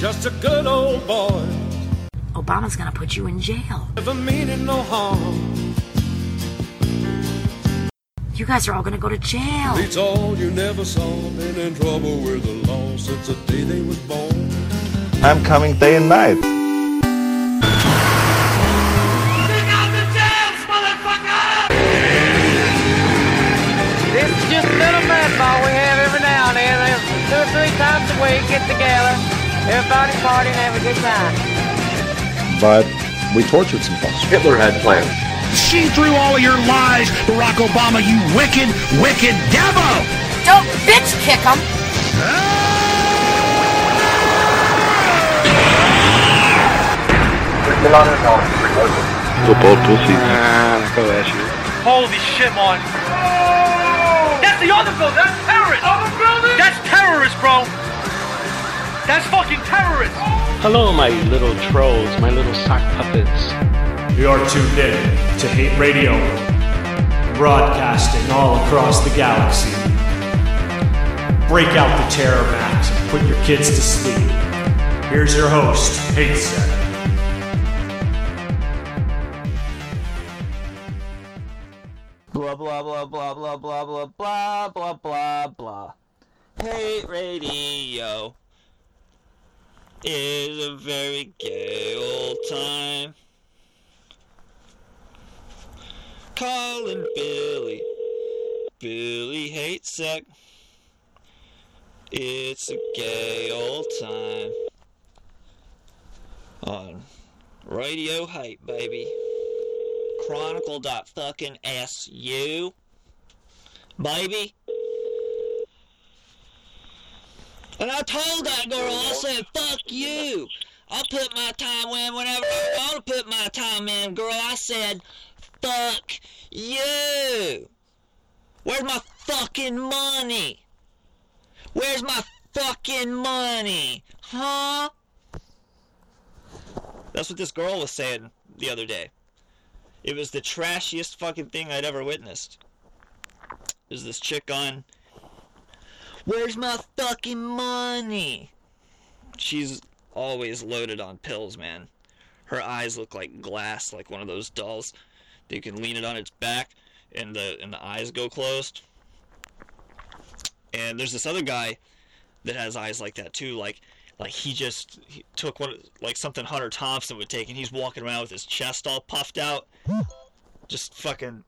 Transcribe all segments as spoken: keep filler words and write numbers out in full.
just a good old boy. Obama's gonna put you in jail. Never meaning no harm. You guys are all gonna go to jail. It's all you never saw. Been in trouble with the law since the day they was born. I'm coming day and night. Dig out the jails, motherfucker! This is just a little mud ball we have every now and then. Two or three times a week, get together, everybody party and have a good time. But we tortured some folks. Hitler had plans. See through all of your lies, Barack Obama, you wicked, wicked devil! Don't bitch kick him! Football pussy. Ah, go at you. Holy shit, Martin. That's the other building. That's terrorist. Other building? That's terrorist, bro. That's fucking terrorist. Hello, my little trolls, my little sock puppets. You are tuned in to Hate Radio, broadcasting all across the galaxy. Break out the Terror Max and put your kids to sleep. Here's your host, HateSec. Blah blah blah blah blah blah blah blah blah blah blah. Hate Radio is a very gay old time. Calling Billy, Billy HateSec. It's a gay old time. On Radio Hype, baby. Chronicle dot fucking S U. Baby. And I told that girl, I said, fuck you. I'll put my time in whenever I want to put my time in, girl. I said, fuck you. Where's my fucking money? Where's my fucking money? Huh? That's what this girl was saying the other day. It was the trashiest fucking thing I'd ever witnessed. There's this chick on, where's my fucking money? She's always loaded on pills, man. Her eyes look like glass, like one of those dolls. You can lean it on its back, and the and the eyes go closed. And there's this other guy that has eyes like that too. Like, like he just he took what like something Hunter Thompson would take, and he's walking around with his chest all puffed out, just fucking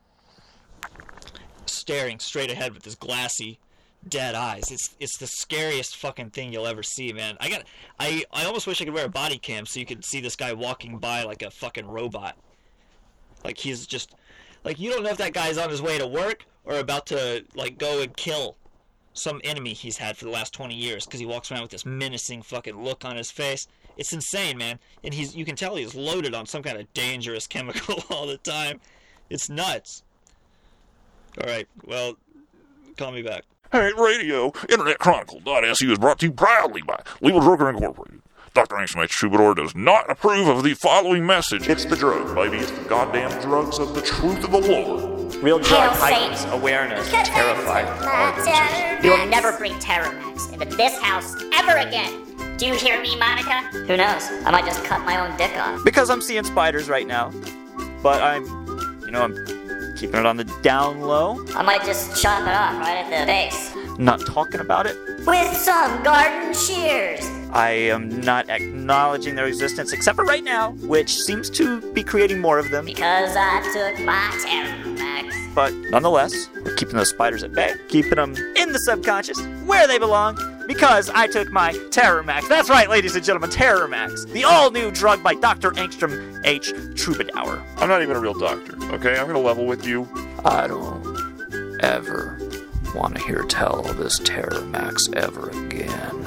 staring straight ahead with his glassy, dead eyes. It's it's the scariest fucking thing you'll ever see, man. I got I I almost wish I could wear a body cam so you could see this guy walking by like a fucking robot. Like he's just, like you don't know if that guy's on his way to work or about to like go and kill some enemy he's had for the last twenty years because he walks around with this menacing fucking look on his face. It's insane, man. And he's, you can tell he's loaded on some kind of dangerous chemical all the time. It's nuts. Alright, well, call me back. Hate Radio, Internet Chronicle dot S U is brought to you proudly by Legal Broker Incorporated. Doctor Angstrom H. Troubadour does not approve of the following message. It's the drug, baby. It's the goddamn drugs of the truth of the Lord. Real drug heightens awareness, terrified audiences. You will never bring Terramax into this house ever again. Do you hear me, Monica? Who knows? I might just cut my own dick off. Because I'm seeing spiders right now. But I'm, you know, I'm keeping it on the down low. I might just chop it off right at the base. Not talking about it. With some garden shears. I am not acknowledging their existence, except for right now, which seems to be creating more of them. Because I took my Terramax. But nonetheless, we're keeping those spiders at bay, keeping them in the subconscious, where they belong, because I took my Terramax. That's right, ladies and gentlemen, Terramax, the all-new drug by Doctor Angstrom H. Troubadour. I'm not even a real doctor, okay? I'm gonna level with you. I don't ever want to hear tell of this Terramax ever again.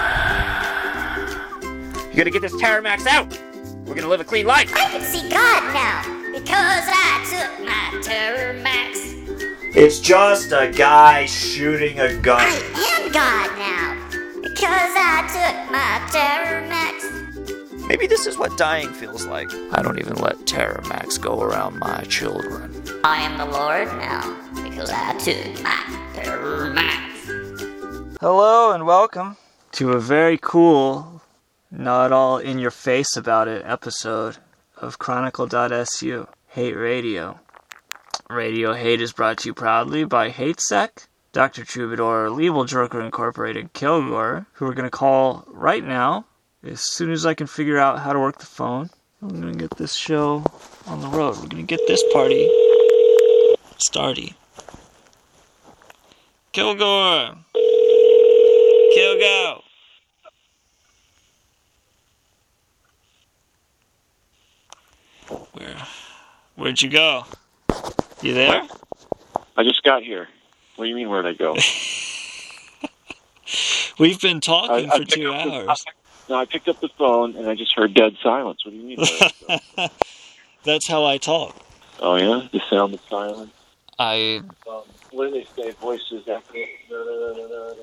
You gotta get this Terramax out! We're gonna live a clean life! I can see God now, because I took my Terramax. It's just a guy shooting a gun. I am God now, because I took my Terramax. Maybe this is what dying feels like. I don't even let Terramax go around my children. I am the Lord now, because I took my Terramax. Hello and welcome to a very cool not all in your face about it episode of Chronicle dot S U, Hate Radio. Radio Hate is brought to you proudly by HateSec, Doctor Troubadour, Legal Joker Incorporated, Kilgore, who we're going to call right now, as soon as I can figure out how to work the phone. I'm going to get this show on the road. We're going to get this party started. Kilgore! Kilgore! Where? Where'd you go? You there? What? I just got here. What do you mean, where'd I go? We've been talking I, I for two hours. The, I, no, I picked up the phone and I just heard dead silence. What do you mean? Where'd I go? That's how I talk. Oh, yeah? The sound of silence? I... Um, what do they say? Voices echo. No, no, no, no,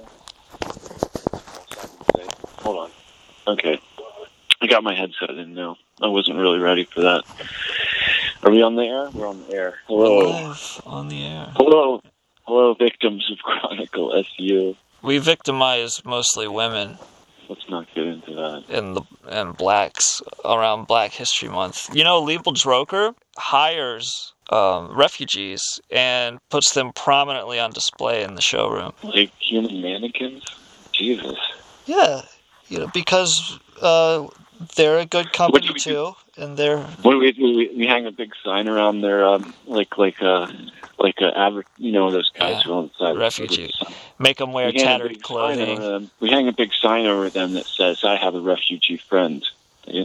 no. Hold on. Okay. I got my headset in now. I wasn't really ready for that. Are we on the air? We're on the air. Hello. Live on the air. Hello. Hello, victims of Chronicle S U. We victimize mostly women. Let's not get into that. And the and blacks around Black History Month. You know, Legal Joker hires um, refugees and puts them prominently on display in the showroom. Like human mannequins? Jesus. Yeah. You know, because uh, they're a good company too, do? and they're. What do we do? We, we hang a big sign around their um, like like uh like a aver- you know those guys yeah. who are on the side. Refugees. Make them wear we tattered clothing. Them. We hang a big sign over them that says, "I have a refugee friend." Yeah.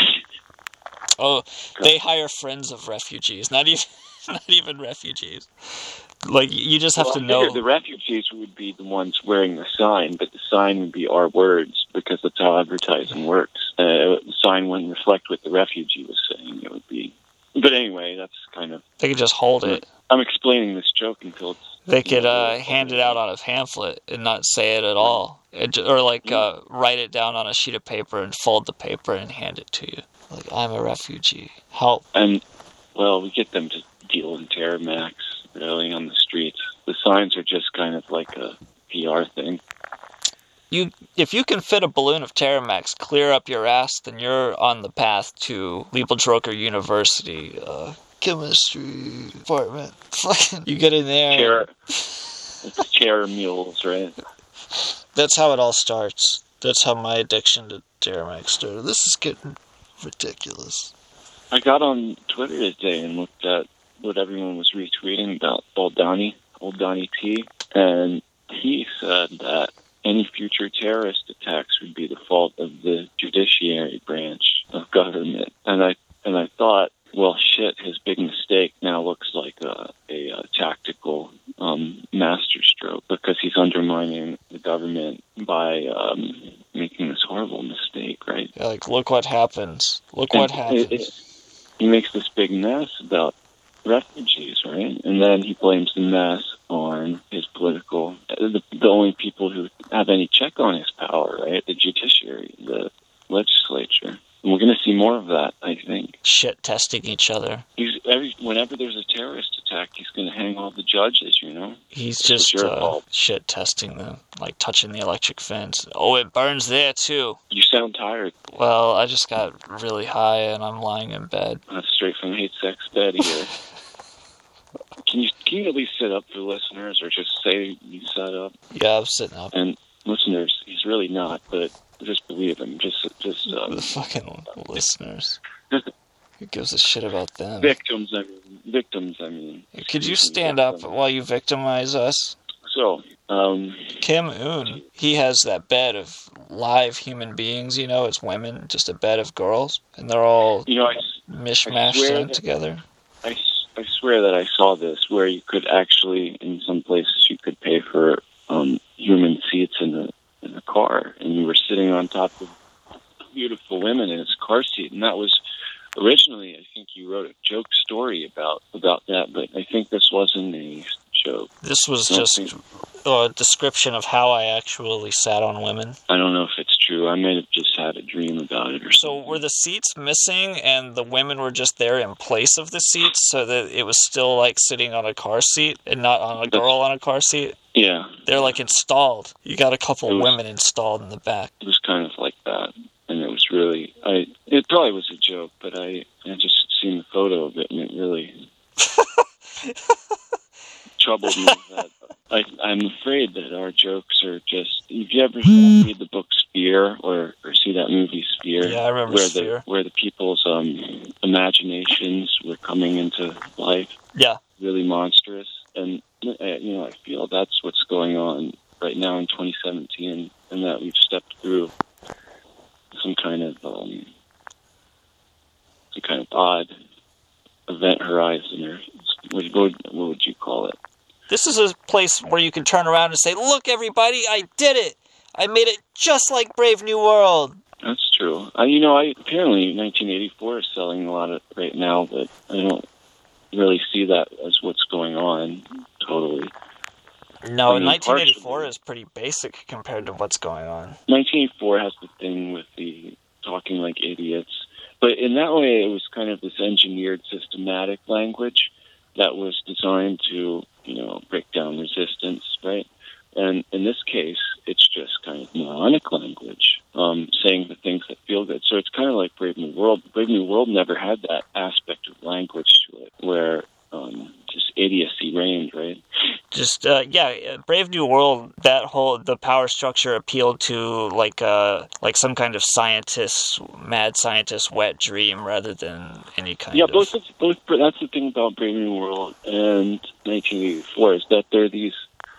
Oh, they hire friends of refugees, not even not even refugees. Like, you just have well, to know. The refugees would be the ones wearing the sign, but the sign would be our words, because that's how advertising works. Uh, the sign wouldn't reflect what the refugee was saying. It would be... But anyway, that's kind of... They could just hold it. I'm explaining this joke until it's... They could uh, hand it out on a pamphlet and not say it at all. It, or, like, uh, write it down on a sheet of paper and fold the paper and hand it to you. Like, I'm a refugee. Help. And, well, we get them to deal in Terror Max, really, on the streets. The signs are just kind of like a P R thing. You, if you can fit a balloon of Terramax clear up your ass, then you're on the path to Legal Joker University, uh, chemistry department. You get in there. Terror, it's terror mules, right? That's how it all starts. That's how my addiction to Terramax started. This is getting ridiculous. I got on Twitter today and looked at what everyone was retweeting about old Donnie, old Donnie T, and he said that any future terrorist attacks would be the fault of the judiciary branch of government. And I and I thought, well, shit, his big mistake now looks like a, a, a tactical um, masterstroke, because he's undermining the government by um, making this horrible mistake, right? Yeah, like, look what happens. Look what happens. It, it, he makes this big mess about refugees, right? And then he blames the mess on his political, the, the only people who have any check on his power, right? The judiciary, the legislature. And we're going to see more of that, I think. Shit testing each other. He's every whenever there's a terrorist attack, he's going to hang all the judges, you know? He's That's just uh, shit testing them, like touching the electric fence. Oh, it burns there, too. You sound tired. Well, I just got really high and I'm lying in bed. That's straight from Hate Sex Bed here. Can you can you at least sit up for listeners, or just say you sat up? Yeah, I'm sitting up. And listeners, he's really not, but just believe him. Just, just um, the fucking listeners. Who gives a shit about them? Victims, I mean. Victims, I mean. Could you stand up while you victimize us? So, um... Kim Un, he has that bed of live human beings, you know, it's women, just a bed of girls, and they're all you know, I, mishmashed in together. I, I swear that I saw this, where you could actually, in some places, you could pay for um, human seats in the in the car, and you were sitting on top of beautiful women in his car seat, and that was originally, I think you wrote a joke story about about that, but I think this wasn't a joke. This was just think... a description of how I actually sat on women. I don't know if it's true. I may have just had a dream about it or so something. Were the seats missing and the women were just there in place of the seats, so that it was still like sitting on a car seat and not on a girl on a car seat? Yeah. They're like installed. You got a couple was, women installed in the back. It was kind of like that. And it was I it probably was a joke, but I I just seen the photo of it and it really troubled me. That I I'm afraid that our jokes are just. If you ever read the book Sphere or or see that movie Sphere? Yeah, I remember where Sphere. the where the people's um imaginations were coming into life. Yeah, really monstrous, and uh, you know I feel that's what's going on right now in twenty seventeen, and that we've stepped through some kind of um, some kind of odd event horizon, or what would, what would you call it? This is a place where you can turn around and say, "Look, everybody, I did it! I made it just like Brave New World." That's true. I, you know, I apparently nineteen eighty-four is selling a lot of right now, but I don't really see that as what's going on. Totally. No, I mean, nineteen eighty-four is pretty basic compared to what's going on. nineteen eighty-four has the thing with the talking like idiots, but in that way, it was kind of this engineered, systematic language that was designed to, you know, break down resistance, right? And in this case, it's just kind of moronic language, um, saying the things that feel good. So it's kind of like Brave New World. Brave New World never had that aspect of language to it, where um, just idiocy reigned, right? Just uh, yeah, Brave New World. That whole the power structure appealed to like uh like some kind of scientist, mad scientist, wet dream rather than any kind yeah, of. Yeah, both of, both. That's the thing about Brave New World and nineteen eighty-four is that they're these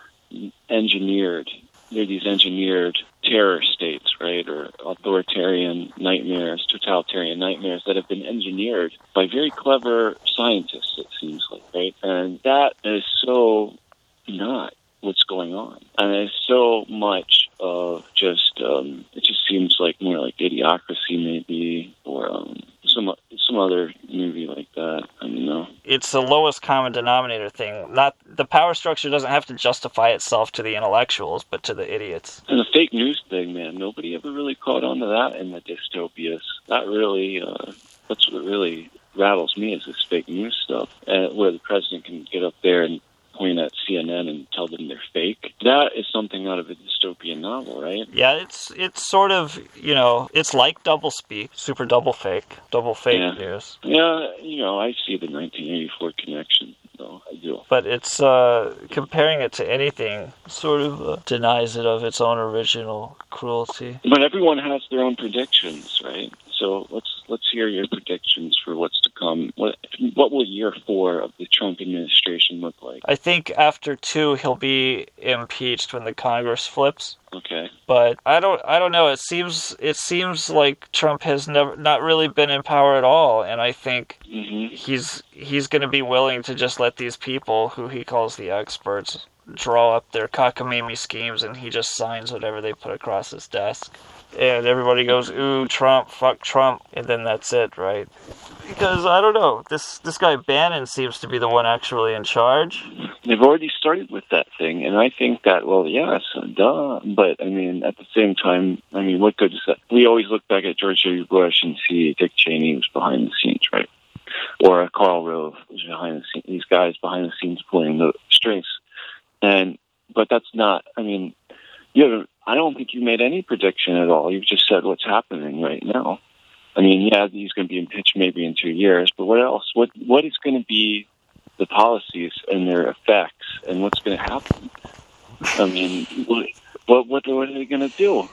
engineered. They're these engineered terror states, right, or authoritarian nightmares, totalitarian nightmares that have been engineered by very clever scientists, it seems like, right? And that is so not what's going on. And it's so much of just, um, it just seems like more like Idiocracy maybe, or um, some some other movie like that. I don't know. It's the lowest common denominator thing. Not the power structure doesn't have to justify itself to the intellectuals, but to the idiots. And the fake news thing, man, nobody ever really caught on to that in the dystopias. That really, uh, that's what really rattles me is this fake news stuff, uh, where the president can get up there and point at C N N and tell them they're fake. That is something out of a dystopian novel, right? Yeah, it's it's sort of, you know, it's like doublespeak, super double fake, double fake yeah. news. Yeah, you know, I see the nineteen eighty-four connection, though, I do. But it's, uh, comparing it to anything sort of uh, denies it of its own original cruelty. But everyone has their own predictions, right? So let's let's hear your predictions for what's to come. What what will year four of the Trump administration look like? I think after two, he'll be impeached when the Congress flips. Okay. But I don't I don't know. It seems it seems like Trump has never not really been in power at all, and I think mm-hmm. he's he's going to be willing to just let these people, who he calls the experts, draw up their cockamamie schemes, and he just signs whatever they put across his desk. And everybody goes, ooh, Trump, fuck Trump, and then that's it, right? Because, I don't know, this this guy Bannon seems to be the one actually in charge. They've already started with that thing, and I think that, well, yes, duh, but, I mean, at the same time, I mean, what good is that? We always look back at George W. Bush and see Dick Cheney was behind the scenes, right? Or Karl Rove was behind the scenes, these guys behind the scenes pulling the strings. And, but that's not, I mean, you haven't, I don't think you made any prediction at all. You've just said what's happening right now. I mean, yeah, he's going to be impeached maybe in two years, but what else? What What is going to be the policies and their effects, and what's going to happen? I mean, what what what, what are they going to do?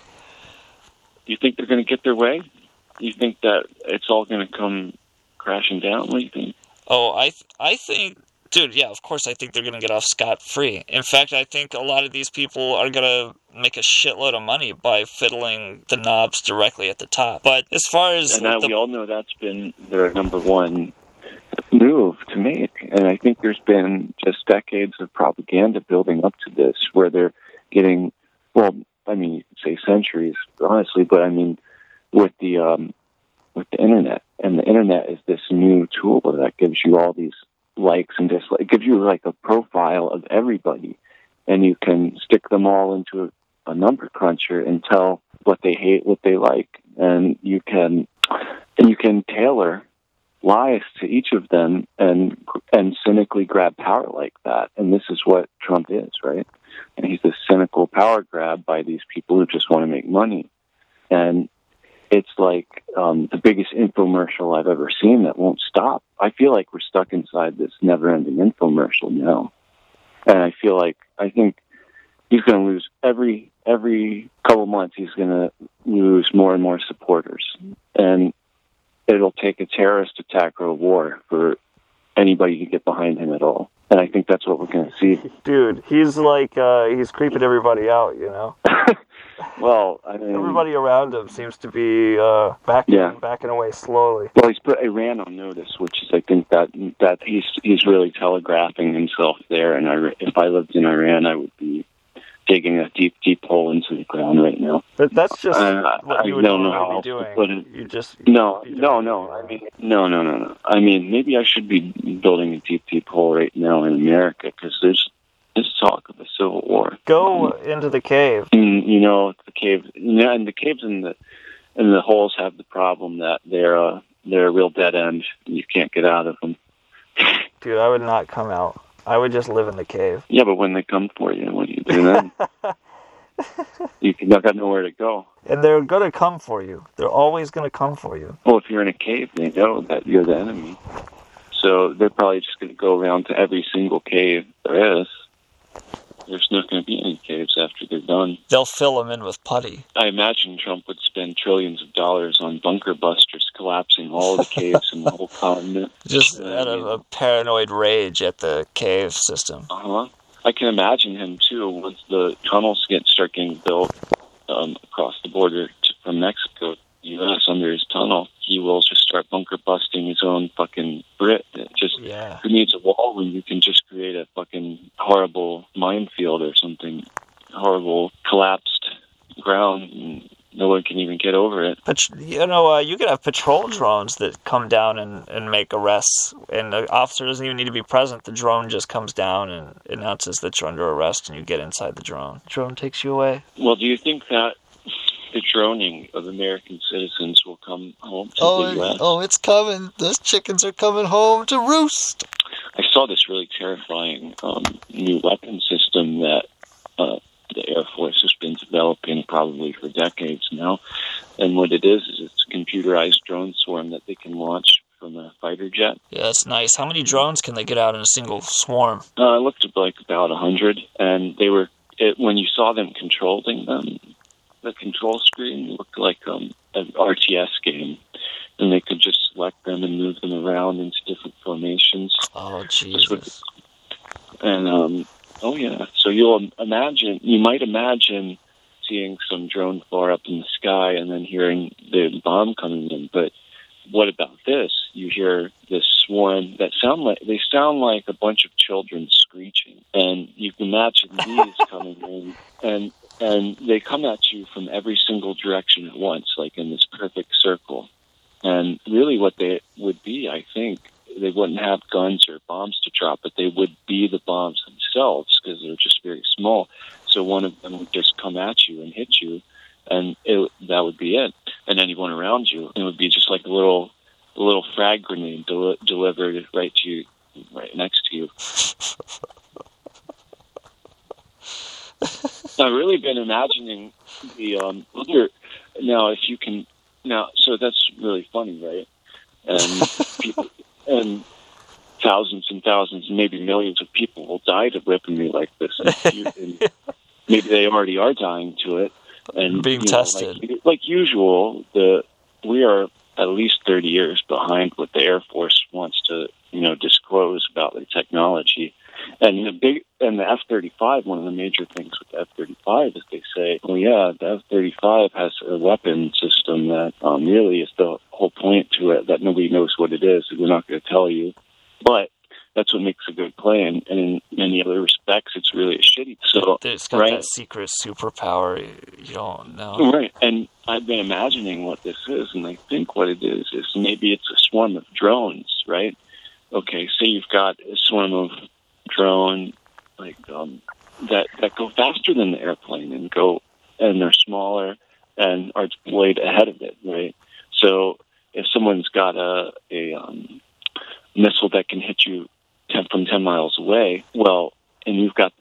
You think they're going to get their way? You think that it's all going to come crashing down? What do you think? Oh, I th- I think... Dude, yeah, of course I think they're going to get off scot-free. In fact, I think a lot of these people are going to make a shitload of money by fiddling the knobs directly at the top. But as far as... And now the... we all know that's been their number one move to make. And I think there's been just decades of propaganda building up to this, where they're getting, well, I mean, you could say centuries, honestly, but I mean, with the, um, with the internet. And the internet is this new tool that gives you all these likes and dislikes. It gives you like a profile of everybody, and you can stick them all into a, a number cruncher and tell what they hate, what they like, and you can and you can tailor lies to each of them and and cynically grab power like that. And this is what Trump is, right? And he's this cynical power grab by these people who just want to make money. And it's like um, the biggest infomercial I've ever seen that won't stop. I feel like we're stuck inside this never-ending infomercial now. And I feel like, I think he's going to lose every, every couple months, he's going to lose more and more supporters. And it'll take a terrorist attack or a war for anybody to get behind him at all. And I think that's what we're going to see. Dude, he's like, uh, he's creeping everybody out, you know? Well, I mean... Everybody around him seems to be uh, backing, yeah. backing away slowly. Well, he's put Iran on notice, which is, I think, that that he's he's really telegraphing himself there. And I, if I lived in Iran, I would be digging a deep, deep hole into the ground right now. But that's just uh, what you I would don't know normally how be doing. To put it. You just no, no, no. I mean, no, no, no, no. I mean, maybe I should be building a deep, deep hole right now in America because there's there's talk of a civil war. Go into the cave. And, you know, the cave. Yeah, and the caves and the and the holes have the problem that they're uh, they're a real dead end. You can't get out of them. Dude, I would not come out. I would just live in the cave. Yeah, but when they come for you, what do you do then? You not got nowhere to go. And they're going to come for you. They're always going to come for you. Well, if you're in a cave, they know that you're the enemy. So they're probably just going to go around to every single cave there is. There's not going to be any caves after they're done. They'll fill them in with putty. I imagine Trump would spend trillions of dollars on bunker busters collapsing all the caves in the whole continent. Just out of a paranoid rage at the cave system. Uh-huh. I can imagine him, too, once the tunnels get start getting built um, across the border to, from Mexico, U S under his tunnel, he will just start bunker busting his own fucking Brit. Just yeah. Who needs a wall when you can just create a fucking horrible minefield or something? Horrible collapsed ground, and no one can even get over it. But, you know, uh, you could have patrol drones that come down and, and make arrests, and the officer doesn't even need to be present. The drone just comes down and announces that you're under arrest, and you get inside the drone. The drone takes you away. Well, do you think that the droning of American citizens will come home to oh, the U S? Oh, it's coming. Those chickens are coming home to roost. I saw this really terrifying um, new weapon system that uh, the Air Force has been developing probably for decades now. And what it is, is it's a computerized drone swarm that they can launch from a fighter jet. Yeah, that's nice. How many drones can they get out in a single swarm? Uh, it looked like about a hundred. And they were, it, when you saw them controlling them, the control screen looked like um, an R T S game. And they could just select them and move them around into different formations. Oh, Jesus. And, um, oh, yeah. So you'll imagine, you might imagine seeing some drone far up in the sky and then hearing the bomb coming in. But what about this? You hear this swarm that sound like, they sound like a bunch of children screeching. And you can imagine these coming in. And, and they come at you from every single direction at once, like in this perfect circle. And really what they would be, I think, they wouldn't have guns or bombs to drop, but they would be the bombs themselves because they're just very small. So one of them would just come at you and hit you, and it, that would be it. And anyone around you, it would be just like a little a little frag grenade del- delivered right to you, right next to you. I've really been imagining the um, other... Now, if you can... Now, so that's really funny, right? And people, and thousands and thousands, maybe millions of people will die to weaponry like this. And you, and maybe they already are dying to it. And being you know, tested. Like, like usual, the we are at least thirty years behind what the Air Force wants to, you know, disclose about their technology. And the big and the F thirty-five, one of the major things with the F thirty-five is they say, well, yeah, the F thirty-five has a weapon system that um, really is the whole point to it, that nobody knows what it is. We're not going to tell you. But that's what makes a good plane. And in many other respects, it's really a shitty. So, it's got right? that secret superpower you don't know. Right. And I've been imagining what this is, and I think what it is is maybe it's a swarm of drones, right? Okay, say you've got a swarm of drone like um, that that go faster than the airplane and go and they're smaller and are deployed ahead of it, right? So if someone's got a a um, missile that can hit you ten, from ten miles away, well, and you've got this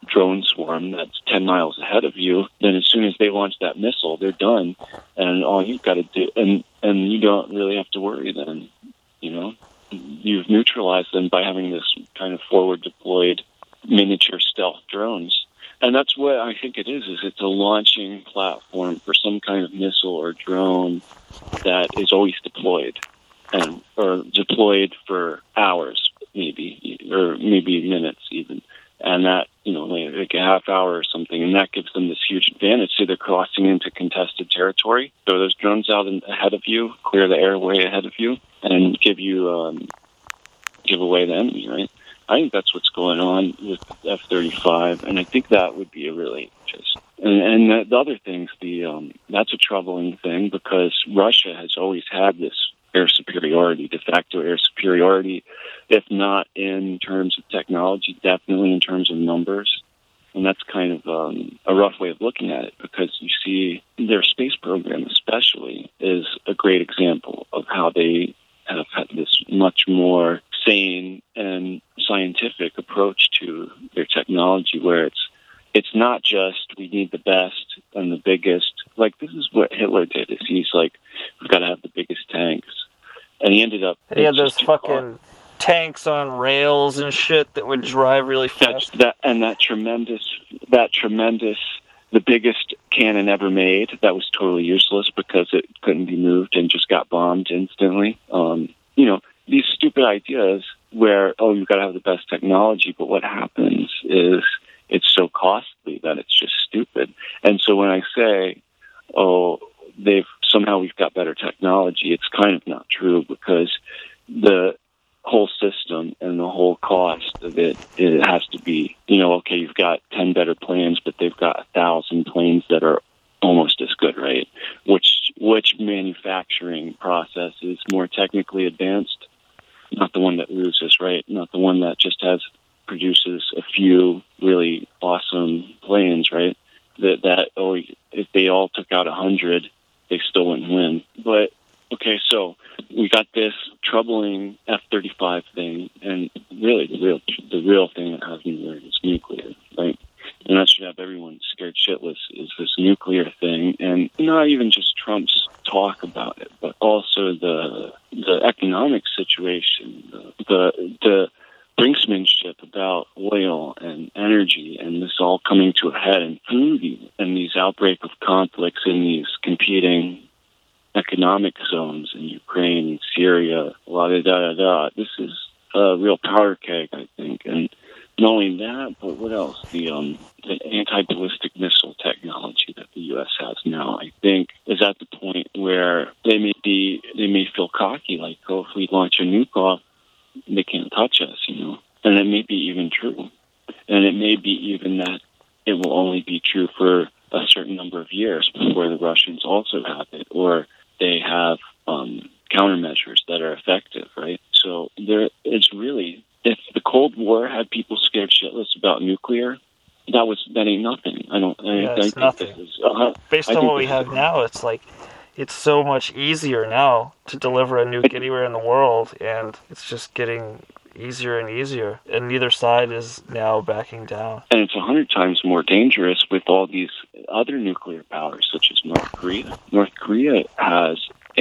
drone swarm that's ten miles ahead of you, then as soon as they launch that missile, they're done. And all you've got to do, and, and you don't really have to worry then, you know? You've neutralized them by having this kind of forward deployed miniature stealth drones. And that's what I think it is, is it's a launching platform for some kind of missile or drone that is always deployed, and or deployed for hours, maybe, or maybe minutes even. And that, you know, like a half hour or something, and that gives them this huge advantage. So they're crossing into contested territory. Throw those drones out in, ahead of you, clear the airway ahead of you, and give you, um, give away the enemy, right? I think that's what's going on with F thirty-five, and I think that would be a really just. And, and the, the other things, the um, that's a troubling thing because Russia has always had this air superiority, de facto air superiority, if not in terms of technology, definitely in terms of numbers. And that's kind of um, a rough way of looking at it because you see their space program especially is a great example of how they have had this much more sane and scientific approach to their technology where it's it's not just we need the best and the biggest. Like, this is what Hitler did, is he's like, we've got to have the biggest tanks. And he ended up... He had those fucking tanks on rails and shit that would drive really fast. That, and that tremendous, that tremendous, the biggest cannon ever made, that was totally useless because it couldn't be moved and just got bombed instantly. Um, you know, these stupid ideas where, oh, you've got to have the best technology, but what happens is it's so costly that it's just stupid. And so when I say, oh, they've somehow we've got better technology, it's kind of not true because the whole system and the whole cost of it, it has to be, you know, okay, you've got ten better planes, but they've got a thousand planes that are almost as good, right? Which which manufacturing process is more technically advanced? Not the one that loses, right? Not the one that just has produces a few really awesome planes, right? That that oh, if they all took out a hundred, they still wouldn't win. But okay, so we got this troubling F thirty-five thing, and really the real the real thing that has me worried is nuclear, right? And that should have everyone scared shitless is this nuclear thing, and not even just Trump's talk about it, but also the the economic situation, the the, the brinksmanship about oil and energy, and this all coming to a head, and food, and these outbreak of conflicts in these competing economic zones in Ukraine and Syria, la da da da. This is a real powder keg, I think, and not only that, but what else? The um, the anti-ballistic missile technology that the U S has now, I think, is at the point where they may be, they may feel cocky, like, oh, if we launch a nuke off, they can't touch us, you know. And it may be even true. And it may be even that it will only be true for a certain number of years before the Russians also have it, or they have um, countermeasures that are effective, right? So there, it's really, if the Cold War had people scared shitless about nuclear, that was that ain't nothing. I don't. I, yeah, I it's think nothing. This is, uh, Based I on think what we have is, now, it's like it's so much easier now to deliver a nuke anywhere in the world, and it's just getting easier and easier. And neither side is now backing down. And it's a hundred times more dangerous with all these other nuclear powers, such as North Korea. North Korea has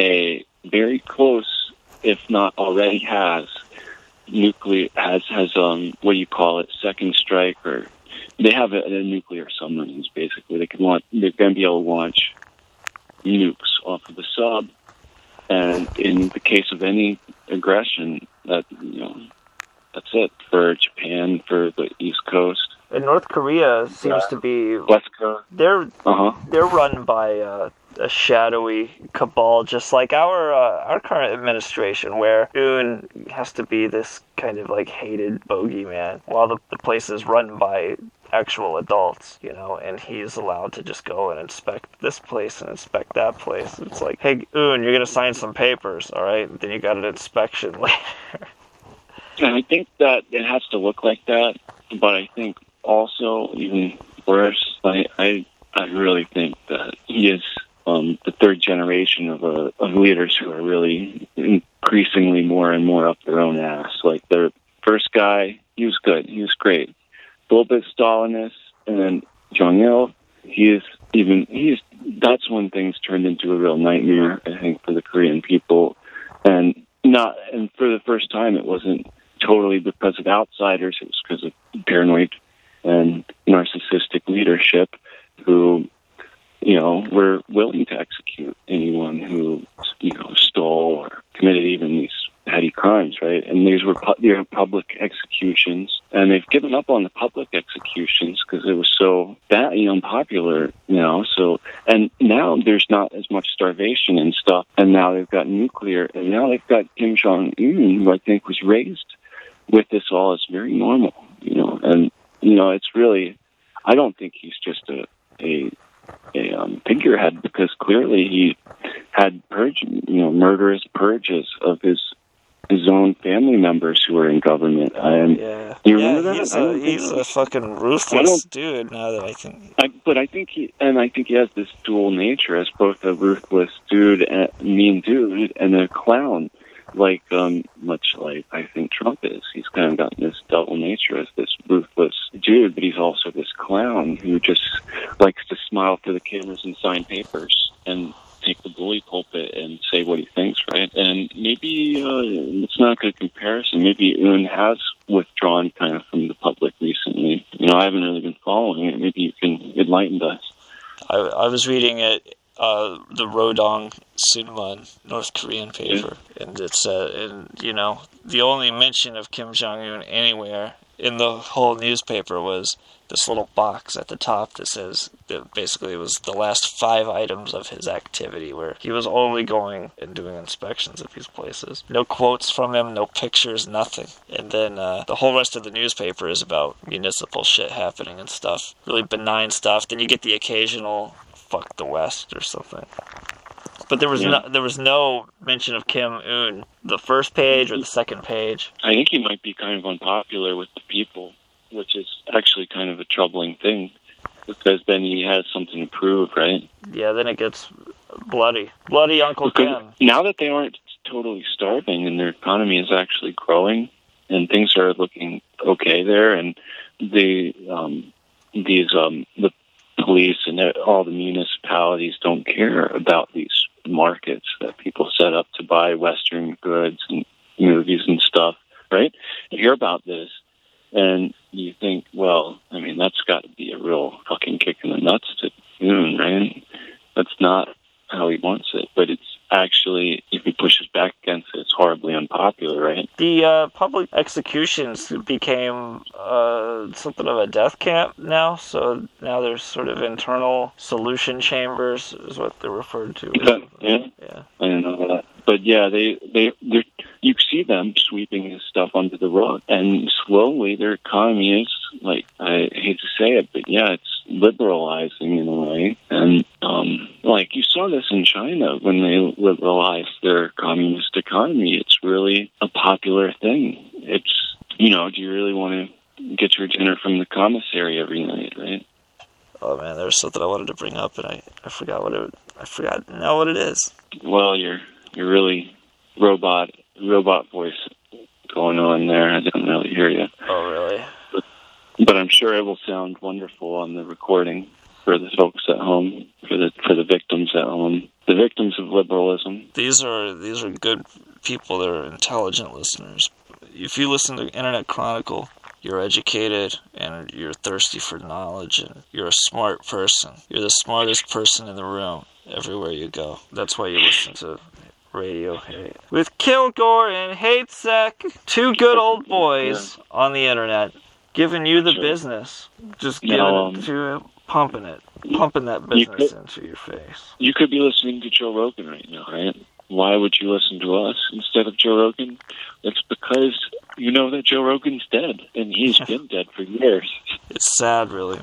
a very close, if not already has, nuclear has has um what do you call it, second strike, or they have a, a nuclear submarines. Basically, they can launch. They're going to be able to launch nukes off of the sub, and in the case of any aggression, that you know, that's it for Japan, for the East Coast. And North Korea seems uh, to be West Coast. They're uh-huh. they're run by uh, a shadowy cabal, just like our uh, our current administration, where Yoon has to be this kind of like hated bogeyman, while the the place is run by actual adults, you know, and he's allowed to just go and inspect this place and inspect that place. It's like, hey, Yoon, you're gonna sign some papers, all right? And then you got an inspection later. And I think that it has to look like that, but I think also even worse, I I, I really think that he is um, the third generation of uh, of leaders who are really increasingly more and more up their own ass. Like the first guy, he was good, he was great. The little bit Stalinist, and then Jong Il, he is even he's that's when things turned into a real nightmare, I think, for the Korean people, and not and for the first time it wasn't totally because of outsiders, it was because of paranoid and narcissistic leadership who, you know, were willing to execute anyone who, you know, stole or committed even these petty crimes, right? And these were pu- they were public executions, and they've given up on the public executions because it was so bad, you know, unpopular, you know. So, and now there's not as much starvation and stuff, and now they've got nuclear, and now they've got Kim Jong Un, who I think was raised with this all as very normal, you know. And you know, it's really, I don't think he's just a a a um, figurehead, because clearly he had purge, you know, murderous purges of his his own family members who were in government. And yeah, you yeah, remember he's that? a he's a fucking ruthless dude. Now that I think, I, but I think he and I think he has this dual nature as both a ruthless dude, and mean dude, and a clown. Like, um, much like I think Trump is. He's kind of got this double nature as this ruthless dude, but he's also this clown who just likes to smile to the cameras and sign papers and take the bully pulpit and say what he thinks, right? And maybe uh, it's not a good comparison. Maybe Un has withdrawn kind of from the public recently. You know, I haven't really been following it. Maybe you can enlighten us. I, I was reading it. Uh, the Rodong Sinmun, North Korean paper, yeah. and it's uh, and you know the only mention of Kim Jong Un anywhere in the whole newspaper was this little box at the top that says that basically it was the last five items of his activity, where he was only going and doing inspections of these places. No quotes from him, no pictures, nothing. And then uh, the whole rest of the newspaper is about municipal shit happening and stuff, really benign stuff. Then you get the occasional "fuck the West" or something. But there was yeah. no there was no mention of Kim Un, the first page or the second page. I think he might be kind of unpopular with the people, which is actually kind of a troubling thing, because then he has something to prove, right? Yeah, then it gets bloody. Bloody Uncle because Kim. Now that they aren't totally starving and their economy is actually growing and things are looking okay there, and the um, these um, the police and all the municipalities don't care about these markets that people set up to buy Western goods and movies and stuff, right? You hear about this and you think, well, I mean, that's got to be a real fucking kick in the nuts to Moon, right? That's not how he wants it, but it's actually, if he pushes back against it, it's horribly unpopular, right? The uh, public executions became uh, something of a death camp now, so now there's sort of internal solution chambers, is what they're referred to. Yeah, yeah. yeah. I don't know that. But yeah, they, they, they're, you see them sweeping this stuff under the rug, and slowly their economy is, like, I hate to say it, but yeah, it's liberalizing in a way. And, um, like, you saw this in China when they liberalized their communist economy. It's really a popular thing. It's, you know, do you really want to get your dinner from the commissary every night, right? Oh man, there was something I wanted to bring up, and I, I forgot what it, I forgot now what it is. Well, you're, you're really robot, robot voice going on there. I didn't really hear you. Oh, really? But, but I'm sure it will sound wonderful on the recording for the folks at home, for the for the victims at home, the victims of liberalism. These are these are good people. They're intelligent listeners. If you listen to Internet Chronicle, you're educated and you're thirsty for knowledge, and you're a smart person. You're the smartest person in the room everywhere you go. That's why you listen to Radio Hate. With Kilgore and HateSec, two good old boys yeah. on the internet, giving you the sure. business. Just giving no, um, it to pumping it. Pumping that business you could, into your face. You could be listening to Joe Rogan right now, right? Why would you listen to us instead of Joe Rogan? It's because you know that Joe Rogan's dead, and he's been dead for years. It's sad, really.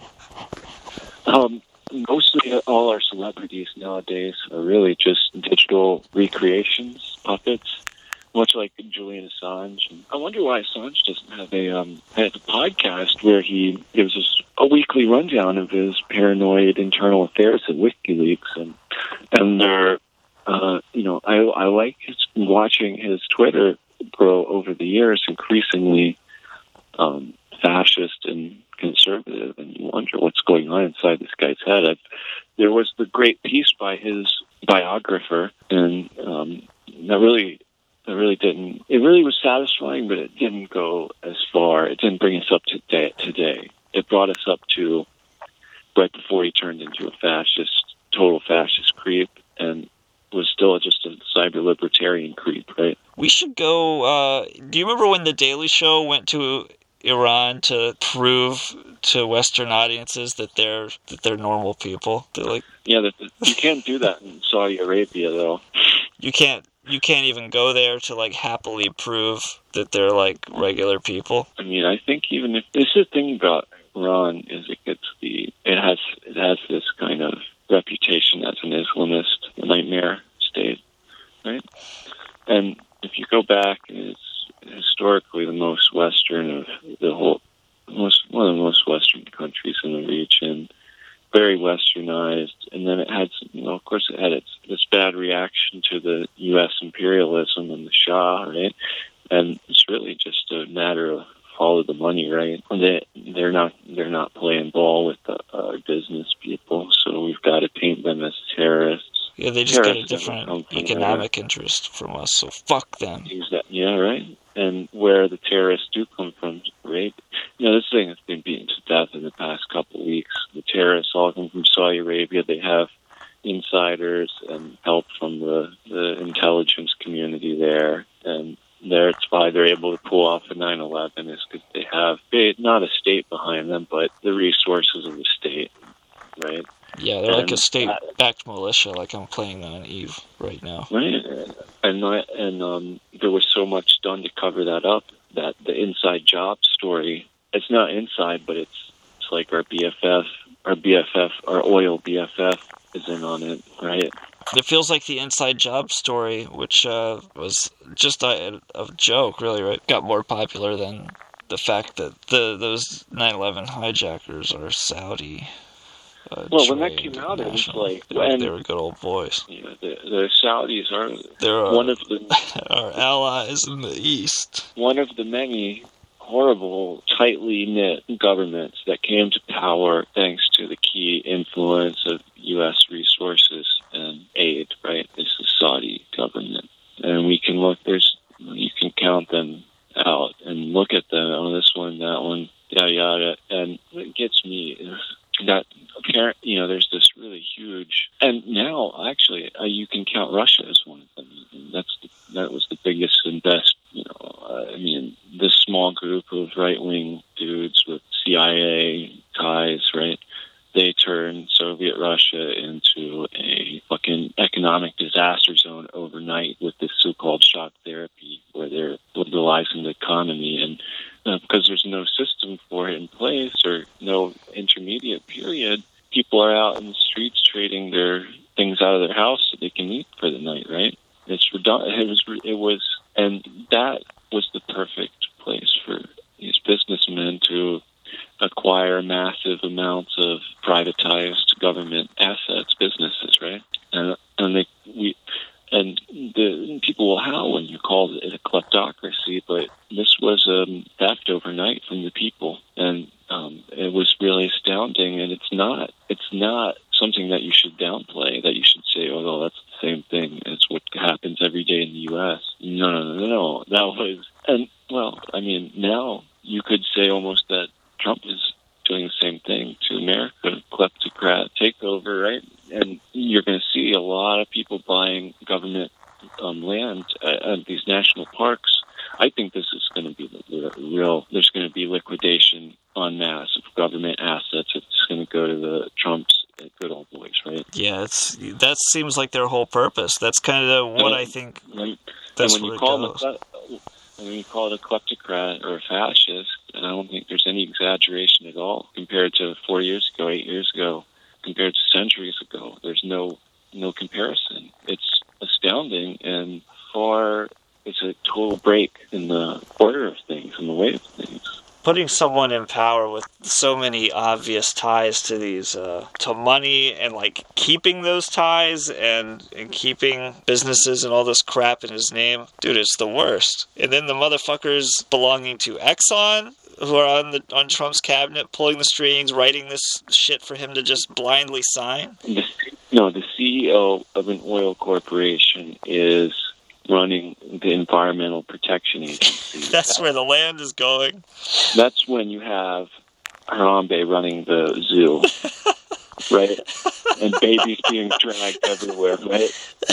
Um, mostly all our celebrities nowadays are really just digital recreations, puppets, much like Julian Assange. And I wonder why Assange doesn't have a, um, have a podcast where he gives us a weekly rundown of his paranoid internal affairs at WikiLeaks. And, and they're, uh, you know, I, I like his, watching his Twitter grow over the years, increasingly um, fascist and conservative, and you wonder what's going on inside this guy's head. I, there was the great piece by his biographer, and um, that really, that really didn't. It really was satisfying, but it didn't go as far. It didn't bring us up to today. today. It brought us up to right before he turned into a fascist, total fascist creep, and was still just a cyber libertarian creep, right? We should go. Uh, do you remember when The Daily Show went to Iran to prove to Western audiences that they're that they're normal people? They're like, yeah, that, you can't do that in Saudi Arabia, though. You can't. You can't even go there to like happily prove that they're like regular people. I mean, I think even if this is the thing about Iran is it gets the it has it has this kind of reputation as an Islamist nightmare state, right? And if you go back, it's historically the most Western of the whole, most one of the most Western countries in the region, very Westernized, and then it had, you know, of course, it had its this bad reaction to the U S imperialism and the Shah, right? And it's really just a matter of follow the money, right? They they're not they're not playing ball with the uh, business people, so we've got to paint them as terrorists. Yeah, they just got a different economic there. interest from us, so fuck them. Yeah, right. And where the terrorists do come from, right? You know, this thing has been beaten to death in the past couple of weeks. The terrorists all come from Saudi Arabia. They have insiders and help from the, the intelligence community there, and that's why they're able to pull off a nine eleven is because they have they, not a state behind them, but the resources of the state, right? Yeah, they're and, like a state-backed militia, like I'm playing on Eve right now. Right, and and um, there was so much done to cover that up that the inside job story. It's not inside, but it's it's like our B F F, our B F F, our oil B F F is in on it, right? It feels like the inside job story, which uh, was just a, a joke, really, right? Got more popular than the fact that the those nine eleven hijackers are Saudi. Uh, well, when that came out, it was like... They, when, they were good old boys. Yeah, the, the Saudis are They're our, one of the... our allies in the East. One of the many horrible, tightly knit governments that came to power thanks to the key influence of U S resources and aid, right? This is Saudi government. And we can look, there's, you can count them out and look at them, oh, this one, that one, yada, yada. And what gets me is that, apparent, you know, there's this really huge, and now, actually, uh, you can count Russia as one of them. And that's the, that was the biggest and best, you know, uh, I mean, this small group of right-wing dudes with C I A ties, right? They turned Soviet Russia into a fucking economic disaster zone overnight with this so-called shock therapy, where they're liberalizing the economy, and uh, because there's no system for it in place or no intermediate period, people are out in the streets trading their things out of their house so they can eat for the night, right? It's redundant. It was, it was, and that was the perfect place for these businessmen to acquire massive amounts of privatized government assets, businesses, right? And and they we and the people will howl when you call it a kleptocracy, but this was um, theft overnight from the people, and um, it was really astounding. And it's not it's not something that you should downplay. That you should say, "Oh, no, that's the same thing as what happens every day in the U S" No, no, no, no. That was, and well, I mean, now you could say almost that Trump is doing the same thing to America, kleptocrat takeover, right? And you're going to see a lot of people buying government um, land at, at these national parks. I think this is going to be the real, there's going to be liquidation en masse of government assets. It's going to go to the Trumps, good old boys, right? Yeah, it's that seems like their whole purpose. That's kind of what and, I think and, that's and when where you call it goes. Them a, when you call it a kleptocrat or a fascist, and I don't think there's any exaggeration at all compared to four years ago, eight years ago, compared to centuries ago. There's no no comparison. It's astounding, and far it's a total break in the order of things, in the way of things. Putting someone in power with so many obvious ties to these, uh, to money, and like keeping those ties and, and keeping businesses and all this crap in his name, dude, it's the worst. And then the motherfuckers belonging to Exxon, who are on the on Trump's cabinet, pulling the strings, writing this shit for him to just blindly sign? The, no, the C E O of an oil corporation is running the Environmental Protection Agency. That's, that's where the land is going. That's when you have Harambe running the zoo, right? And babies being dragged everywhere, right?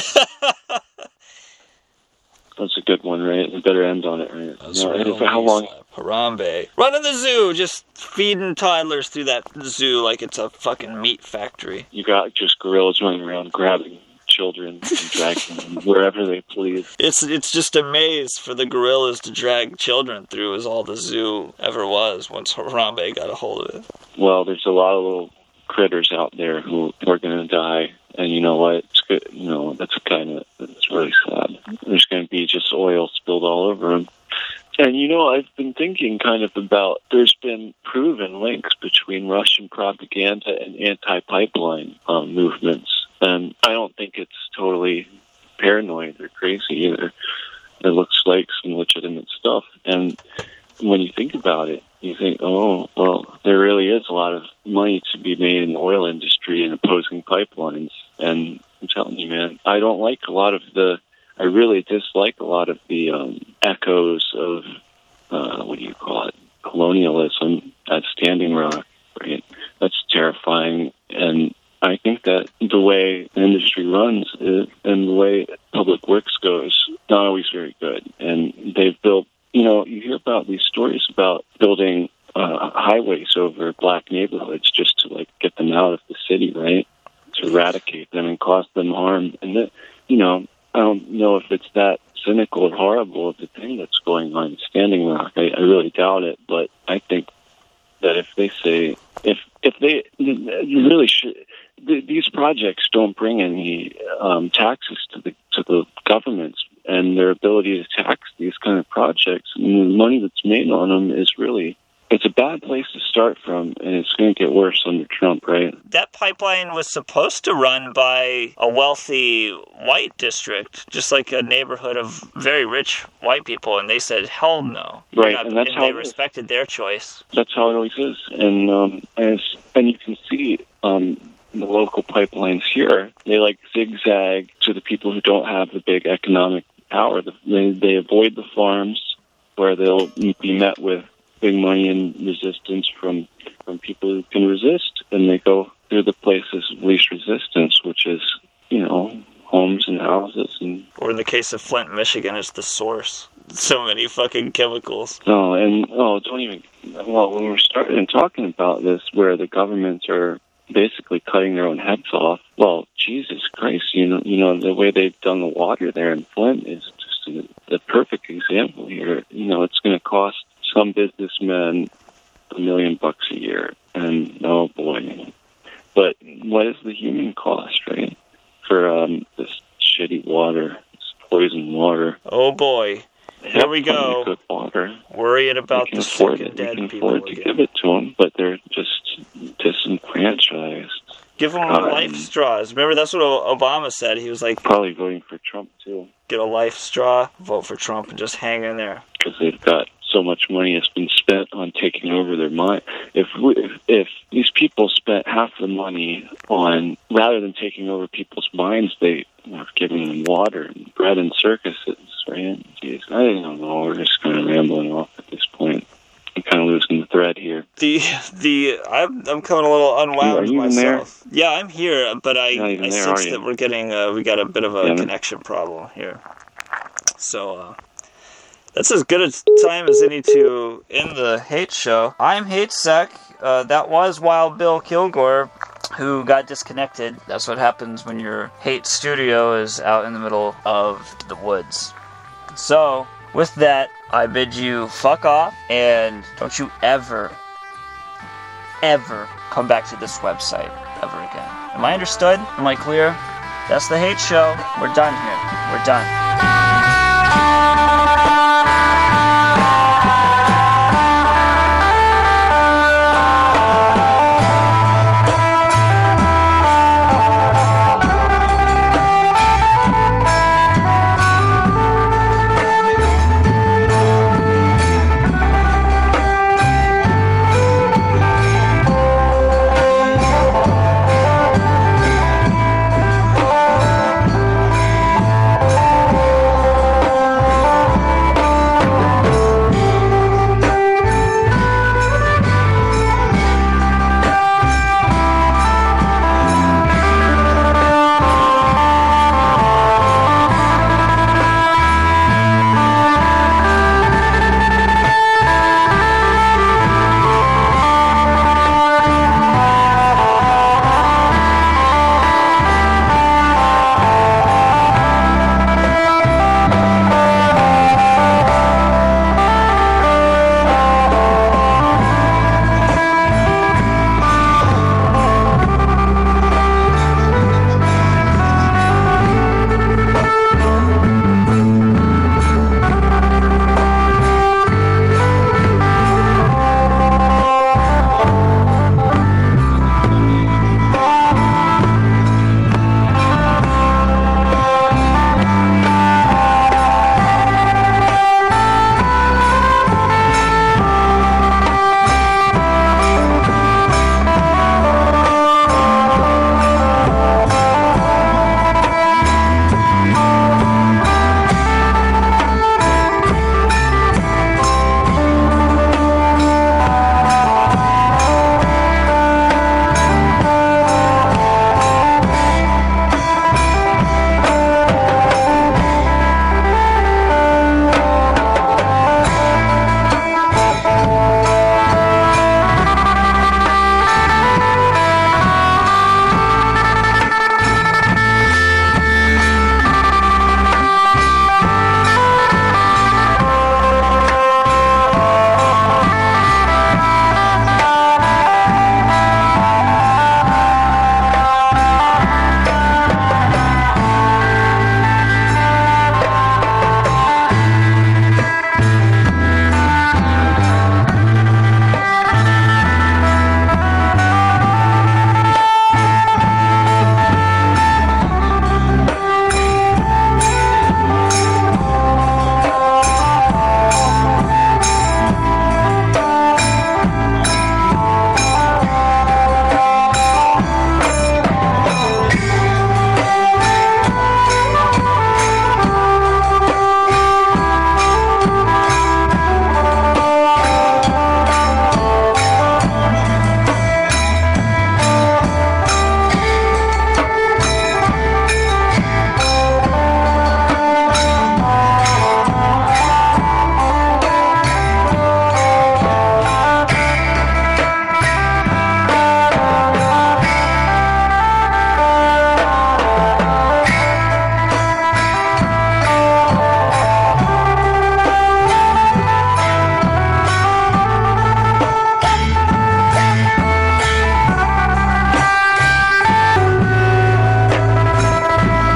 That's a good one, right? We better end on it, right? That's no, right. For how long? Harambe. Running the zoo, just feeding toddlers through that zoo like it's a fucking meat factory. You got just gorillas running around grabbing children and dragging them wherever they please. It's it's just a maze for the gorillas to drag children through is all the zoo ever was once Harambe got a hold of it. Well, there's a lot of little critters out there who are going to die, and you know what? It's good. You know, that's kind of, it's really sad. There's going to be just oil spilled all over them. And, you know, I've been thinking kind of about, there's been proven links between Russian propaganda and anti-pipeline um, movements. And I don't think it's totally paranoid or crazy either. It looks like some legitimate stuff. And when you think about it, you think, oh, well, there really is a lot of money to be made in the oil industry and opposing pipelines. And I'm telling you, man, I don't like a lot of the, I really dislike a lot of the um, echoes of, uh, what do you call it, colonialism at Standing Rock, right? That's terrifying. And I think that the way the industry runs is, and the way public works goes, not always very good. And they've built, you know, you hear about these stories about building uh, highways over black neighborhoods just to, like, get them out of the city, right? To eradicate them and cause them harm. And, that, you know, I don't know if it's that cynical or horrible of the thing that's going on in Standing Rock. I, I really doubt it, but I think that if they say, if if they, you really should, these projects don't bring any um, taxes to the to the governments, and their ability to tax these kind of projects and the money that's made on them is really, it's a bad place to start from, and it's going to get worse under Trump, right? That pipeline was supposed to run by a wealthy white district, just like a neighborhood of very rich white people, and they said, hell no. Right, not, and that's and how they respected their choice. That's how it always is. And, um, as, and you can see um, the local pipelines here, they like zigzag to the people who don't have the big economic power. They, they avoid the farms where they'll be met with big money and resistance from, from people who can resist, and they go through the places of least resistance, which is, you know, homes and houses. And or in the case of Flint, Michigan, it's the source. So many fucking chemicals. No, and, oh, don't even, well, when we're starting talking about this, where the governments are basically cutting their own heads off, well, Jesus Christ, you know, you know, the way they've done the water there in Flint is just a, the perfect example here. You know, it's going to cost some businessmen a million bucks a year, and oh boy. But what is the human cost, right, for um, this shitty water, this poison water? Oh boy. Here we go. Good water. Worrying about the sick and dead we can people afford again. to give it to them, but they're just disenfranchised. Give them um, life straws. Remember, that's what Obama said. He was like, probably voting for Trump, too. Get a life straw, vote for Trump, and just hang in there. Because they've got so much money has been spent on taking over their mind. If, we, if if these people spent half the money on, rather than taking over people's minds, they were giving them water and bread and circuses, right? Jeez, I don't know. We're just kind of rambling off at this point. I'm kind of losing the thread here. The the I'm I'm coming a little unwound are you myself. There? Yeah, I'm here, but I I there, sense that we're getting uh, we got a bit of a yeah, connection problem here. So uh, that's as good a time as any to end the Hate Show. I'm Hate Sec. Uh, that was Wild Bill Kilgore, who got disconnected. That's what happens when your Hate studio is out in the middle of the woods. So, with that, I bid you fuck off, and don't you ever, ever come back to this website ever again. Am I understood? Am I clear? That's the Hate Show. We're done here. We're done.